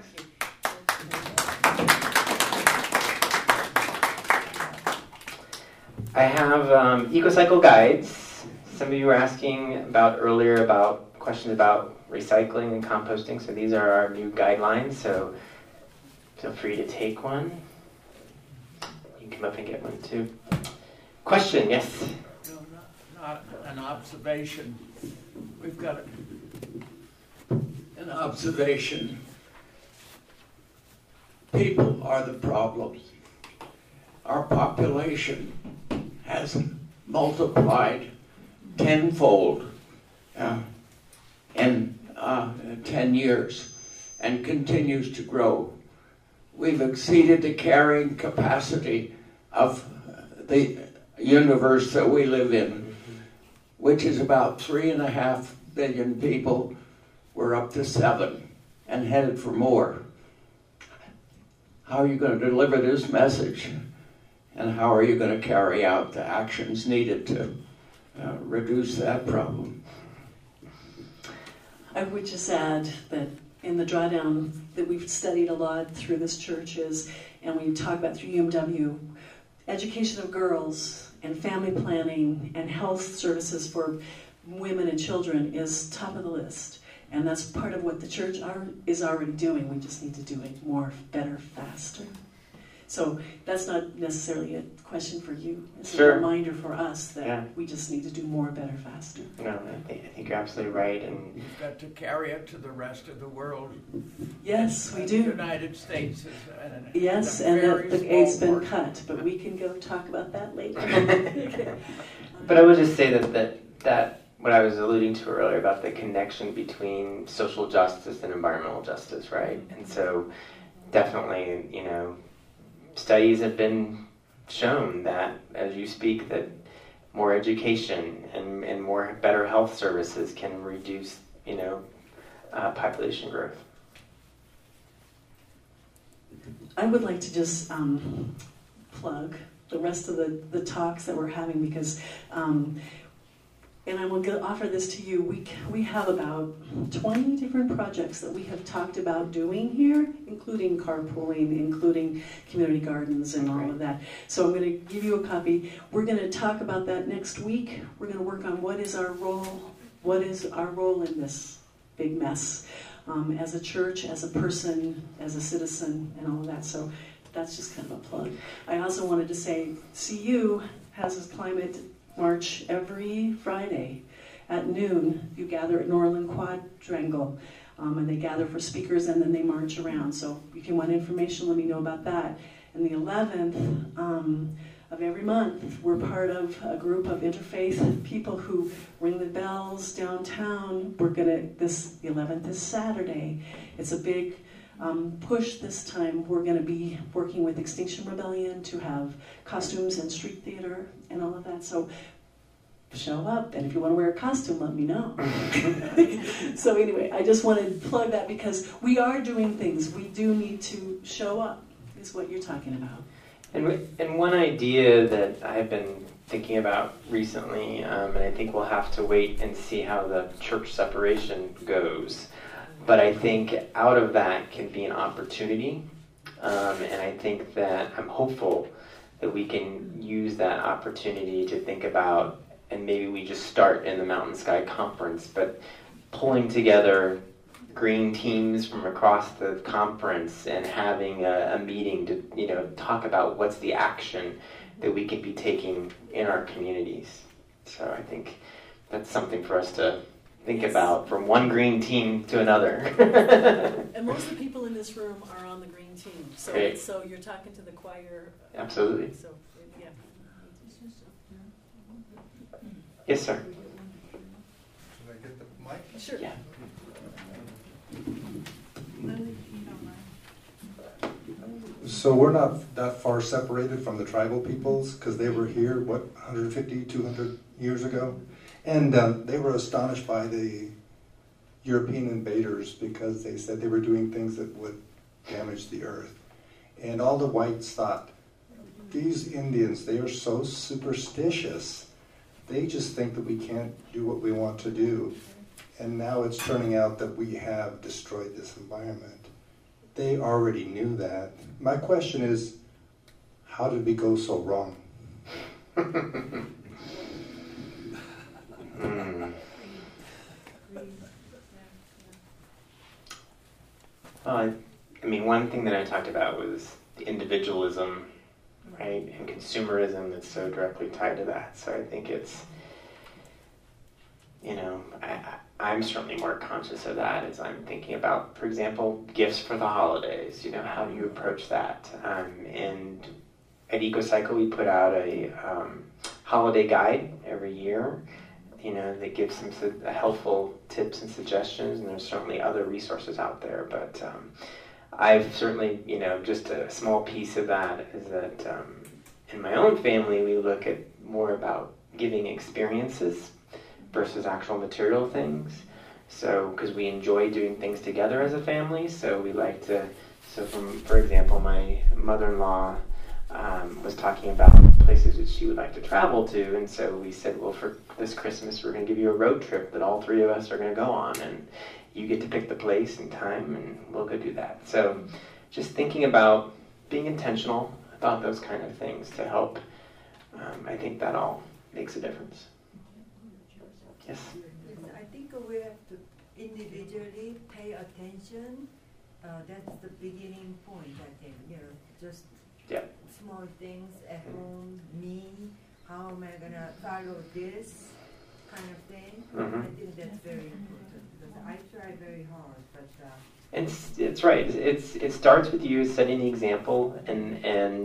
I have EcoCycle guides. Some of you were asking about earlier about questions about recycling and composting. So these are our new guidelines. So feel free to take one. You can come up and get one too. Question, yes? No, not an observation. We've got an observation. People are the problem. Our population has multiplied tenfold in 10 years and continues to grow. We've exceeded the carrying capacity of the universe that we live in, which is about 3.5 billion people. We're up to 7 and headed for more. How are you going to deliver this message? And how are you going to carry out the actions needed to reduce that problem? I would just add that in the drawdown that we've studied a lot through this church is, and we talk about through UMW, education of girls and family planning and health services for women and children is top of the list. And that's part of what the church is already doing. We just need to do it more, better, faster. So that's not necessarily a question for you. It's Sure. a reminder for us that Yeah. we just need to do more, better, faster. No, I think you're absolutely right. And You've got to carry it to the rest of the world. Yes, we The do. United States is Yes, a and very the small aid's been portion. cut, but we can go talk about that later. But I would just say that what I was alluding to earlier about the connection between social justice and environmental justice, right? And so definitely, studies have been shown that, as you speak, that more education and more better health services can reduce, population growth. I would like to just plug the rest of the talks that we're having because, and I will offer this to you, we have about 20 different projects that we have talked about doing here, including carpooling, including community gardens and all of that. So I'm going to give you a copy. We're going to talk about that next week. We're going to work on what is our role in this big mess. As a church, as a person, as a citizen, and all of that. So that's just kind of a plug. I also wanted to say, CU has its climate march every Friday at noon. You gather at Norland Quadrangle, and they gather for speakers, and then they march around. So if you want information, let me know about that. And the 11th of every month, we're part of a group of interfaith people who ring the bells downtown. The 11th is Saturday. It's a big push this time. We're going to be working with Extinction Rebellion to have costumes and street theater and all of that. So show up, and if you want to wear a costume, let me know. So anyway, I just wanted to plug that because we are doing things. We do need to show up, is what you're talking about. And one idea that I've been thinking about recently, and I think we'll have to wait and see how the church separation goes, but I think out of that can be an opportunity, and I think that I'm hopeful that we can use that opportunity to think about, and maybe we just start in the Mountain Sky Conference, but pulling together green teams from across the conference and having a meeting to talk about what's the action that we can be taking in our communities. So I think that's something for us to think about from one green team to another. And most of the people in this room are on the green team, so Great. so you're talking to the choir. Absolutely. So yeah. Yes, sir. Should I get the mic? Sure. Yeah. So we're not that far separated from the tribal peoples because they were here, 150, 200 years ago? And they were astonished by the European invaders because they said they were doing things that would damage the earth. And all the whites thought, these Indians, they are so superstitious. They just think that we can't do what we want to do. And now it's turning out that we have destroyed this environment. They already knew that. My question is, how did we go so wrong? Well, I mean, one thing that I talked about was the individualism, right, and consumerism that's so directly tied to that. So I think it's, I'm certainly more conscious of that as I'm thinking about, for example, gifts for the holidays. How do you approach that? And at EcoCycle, we put out a holiday guide every year, that gives some helpful tips and suggestions, and there's certainly other resources out there. But I've certainly, just a small piece of that is that in my own family, we look at more about giving experiences versus actual material things. So, because we enjoy doing things together as a family, so we like to, for example, my mother-in-law was talking about places that she would like to travel to. And so we said, well, for this Christmas, we're going to give you a road trip that all three of us are going to go on. And you get to pick the place and time, and we'll go do that. So just thinking about being intentional about those kind of things to help, I think that all makes a difference. Yes? I think we have to individually pay attention. That's the beginning point, I think. Just small things at home, me, how am I going to follow this kind of thing. I think that's very important because I try very hard, but... It's right. It starts with you setting the example, and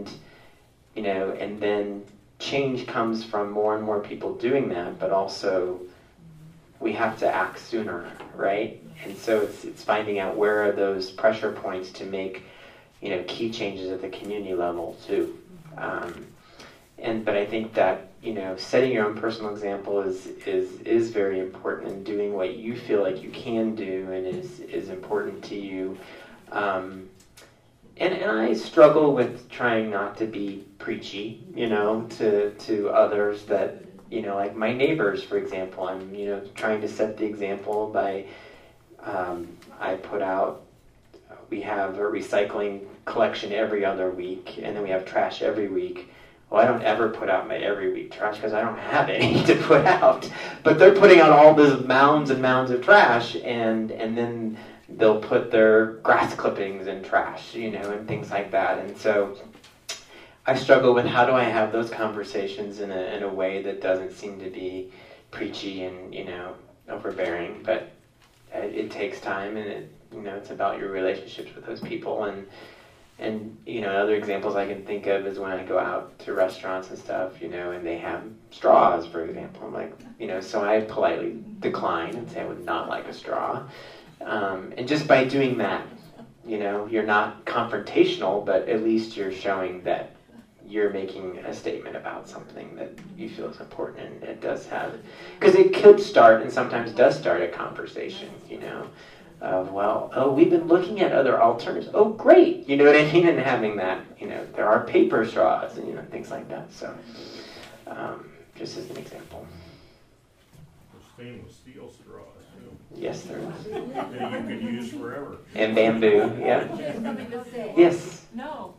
then change comes from more and more people doing that, but also we have to act sooner, right? And so it's finding out where are those pressure points to make, key changes at the community level too. But I think that, setting your own personal example is very important, and doing what you feel like you can do and is important to you. And I struggle with trying not to be preachy, to others that, like my neighbors, for example. I'm, trying to set the example by, I put out, we have a recycling collection every other week, and then we have trash every week. Well, I don't ever put out my every week trash because I don't have any to put out. But they're putting out all these mounds and mounds of trash, and then they'll put their grass clippings in trash, and things like that. And so I struggle with how do I have those conversations in a way that doesn't seem to be preachy and, overbearing. But it takes time, and it's about your relationships with those people. And other examples I can think of is when I go out to restaurants and stuff, and they have straws, for example. I'm like, so I politely decline and say I would not like a straw. And just by doing that, you're not confrontational, but at least you're showing that you're making a statement about something that you feel is important, and it does have, because it could start, and sometimes does start a conversation, we've been looking at other alternatives. Oh, great, you know what I mean? And having that, there are paper straws and, things like that. So, just as an example. There's stainless steel straws, too. Yes, there is. That you can use forever. And bamboo, yeah. Yes. No.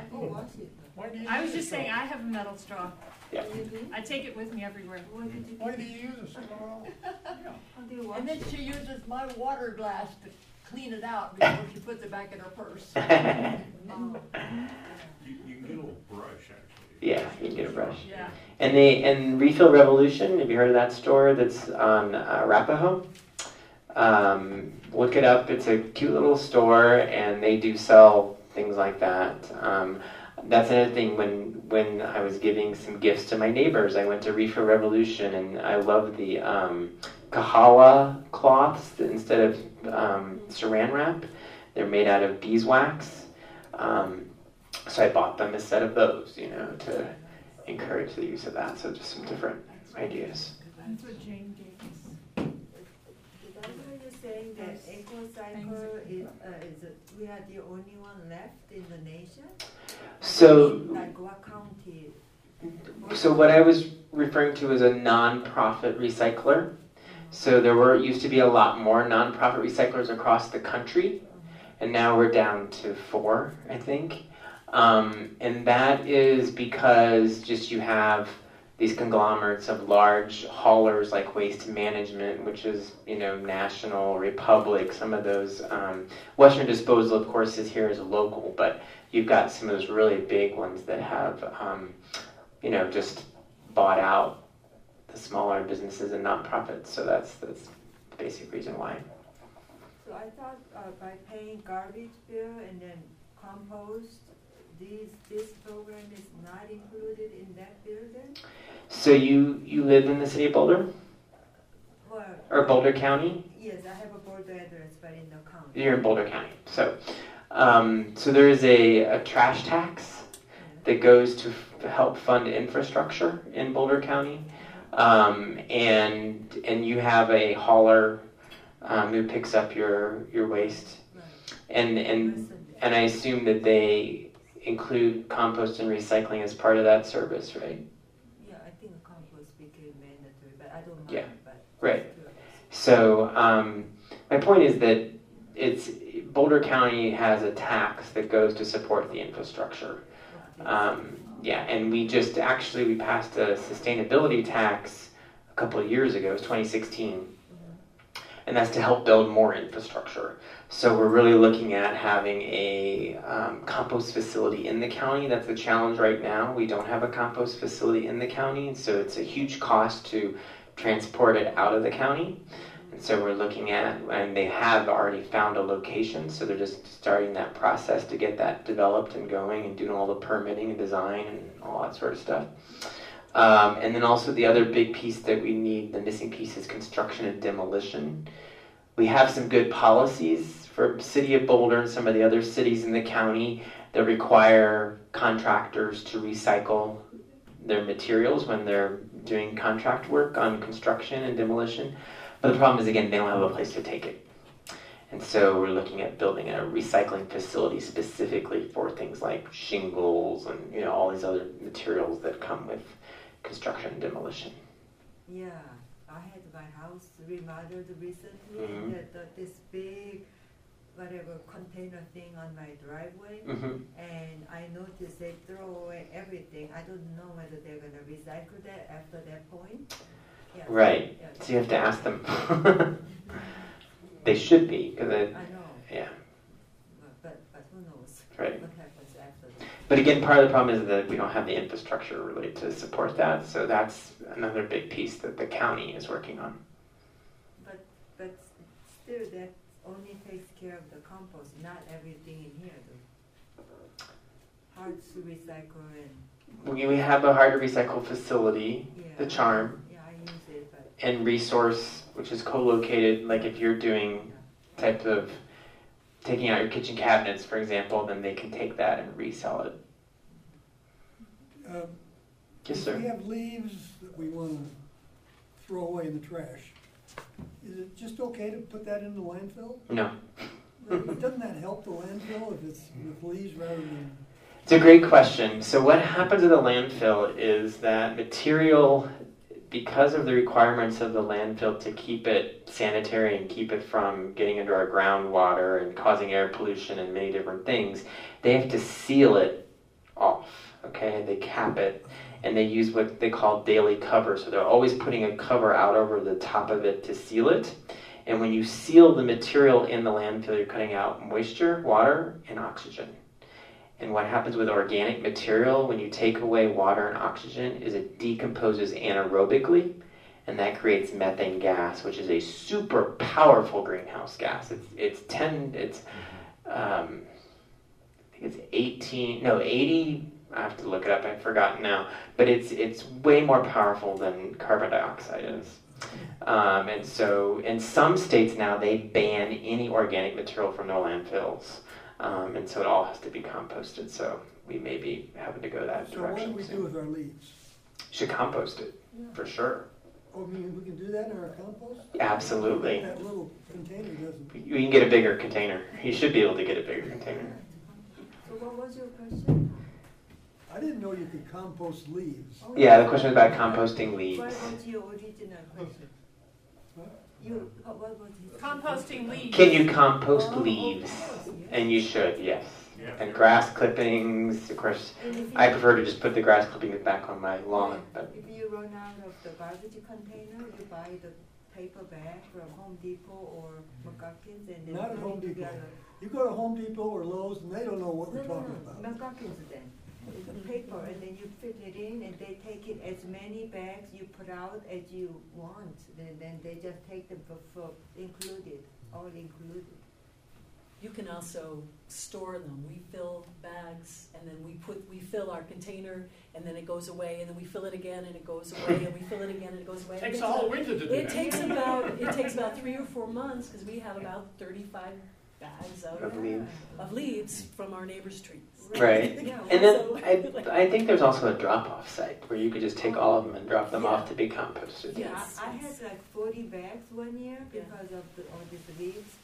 I was just saying, I have a metal straw. Yeah. I take it with me everywhere. Why do you use a straw? And then she uses my water glass to clean it out before she puts it back in her purse. You can get a little brush, actually. Yeah, you can get a brush. Yeah. And Refill Revolution, have you heard of that store that's on Arapahoe? Look it up. It's a cute little store, and they do sell things like that. That's another thing. When I was giving some gifts to my neighbors, I went to Refill Revolution, and I love the Kahala cloths instead of saran wrap. They're made out of beeswax. So I bought them a set of those, to encourage the use of that. So just some different ideas. That's what Jane gave us. Did I hear you saying that EcoCycle we are the only one left in the nation? So, like what county? So what I was referring to is a non-profit recycler. So there used to be a lot more non-profit recyclers across the country, and now we're down to 4, I think. And that is because just you have these conglomerates of large haulers like Waste Management, which is, National, Republic, some of those. Western Disposal, of course, is here as a local, but you've got some of those really big ones that have, just bought out the smaller businesses and nonprofits. So that's the basic reason why. So I thought by paying garbage bill and then compost, this program is not included in that building? So you live in the city of Boulder? Well, or Boulder County? Yes, I have a Boulder address, but in the county. You're in Boulder County. So there is a trash tax that goes to help fund infrastructure in Boulder County. And you have a hauler who picks up your waste. Right. And I assume that include compost and recycling as part of that service, right? Yeah, I think compost became mandatory, but I don't mind. Yeah, but right. So my point is that Boulder County has a tax that goes to support the infrastructure. And we passed a sustainability tax a couple of years ago. It was 2016. And that's to help build more infrastructure. So we're really looking at having a compost facility in the county. That's the challenge right now. We don't have a compost facility in the county, and so it's a huge cost to transport it out of the county. And so we're looking at, and they have already found a location, so they're just starting that process to get that developed and going and doing all the permitting and design and all that sort of stuff. And then also the other big piece that we need, the missing piece, is construction and demolition. We have some good policies for City of Boulder and some of the other cities in the county that require contractors to recycle their materials when they're doing contract work on construction and demolition. But the problem is, again, they don't have a place to take it. And so we're looking at building a recycling facility specifically for things like shingles and all these other materials that come with construction and demolition. Yeah, I had my house remodeled recently, and this big, whatever, container thing on my driveway, and I noticed they throw away everything. I don't know whether they're going to recycle that after that point. Yeah. Right, so you have to ask them. They should be. I know. Yeah. But who knows? Right. What happens after that? But again, part of the problem is that we don't have the infrastructure really to support that. So that's another big piece that the county is working on. But still, that only takes care of the compost, not everything in here. Though. Hard to recycle and. We have a hard to recycle facility, the Charm. Yeah, I use it, but. And Resource, which is co-located, like if you're doing type of taking out your kitchen cabinets, for example, then they can take that and resell it. Yes, sir. If we have leaves that we want to throw away in the trash, is it just okay to put that in the landfill? No. Doesn't that help the landfill if it's with leaves rather than... It's a great question. So what happens at the landfill is that material, because of the requirements of the landfill to keep it sanitary and keep it from getting into our groundwater and causing air pollution and many different things, they have to seal it off, okay? They cap it, and they use what they call daily cover. So they're always putting a cover out over the top of it to seal it. And when you seal the material in the landfill, you're cutting out moisture, water, and oxygen. And what happens with organic material when you take away water and oxygen is it decomposes anaerobically, and that creates methane gas, which is a super powerful greenhouse gas. It's 80, I have to look it up, I've forgotten now, but it's way more powerful than carbon dioxide is. And so in some states now, they ban any organic material from their landfills. And so it all has to be composted. So we may be having to go that direction. So what do we do with our leaves? Should compost it, for sure. Oh, I mean, we can do that in our compost? Absolutely. That little container doesn't... You can get a bigger container. You should be able to get a bigger container. So what was your question? I didn't know you could compost leaves. Oh, Yeah, the question was about composting leaves. What was your original question? What was it? Composting leaves. Can you compost leaves? Of course, yes. And you should, yes. Yeah. And grass clippings, of course. I prefer to just put the grass clippings back on my lawn. But If you run out of the garbage container, you buy the paper bag from Home Depot or McGuckins, and then Not at put Home it Depot. together. You go to Home Depot or Lowe's, and they don't know what we're talking about. McGuckins then. It's a paper, and then you fit it in, and they take it as many bags you put out as you want. Then they just take them for included, all included. You can also store them. We fill bags, and then we fill our container, and then it goes away, and then we fill it again, and it goes away, and we fill it again, and it goes away. Takes a whole winter to do It that. takes about 3 or 4 months because we have about 35 bags of leaves from our neighbor's trees. right. Yeah, And then also- I think there's also a drop-off site where you could just take all of them and drop them off to be composted. Yeah, Yes, I yes. had like 40 bags one year Yeah. because of all these leaves,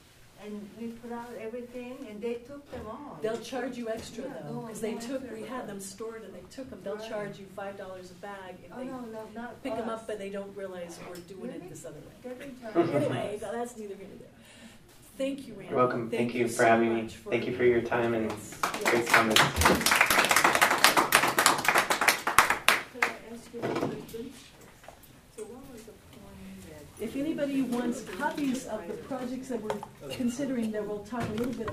and we put out everything, and they took them all. They'll charge you extra Yeah, though, no, because they no took, extra. we had them stored and they took them. They'll Right. charge you $5 a bag if Oh, they no, not pick them us. up, but they don't realize we're doing Really? it this other way. They've been charging Anyway, us. that's neither here nor there. Thank you, Randy. You're welcome. Thank you for so having me. much for- Thank you for your time and Yes, great yes. comments. Could I ask you a question? So what was the point that? If anybody wants copies of the projects that we're considering, that we'll talk a little bit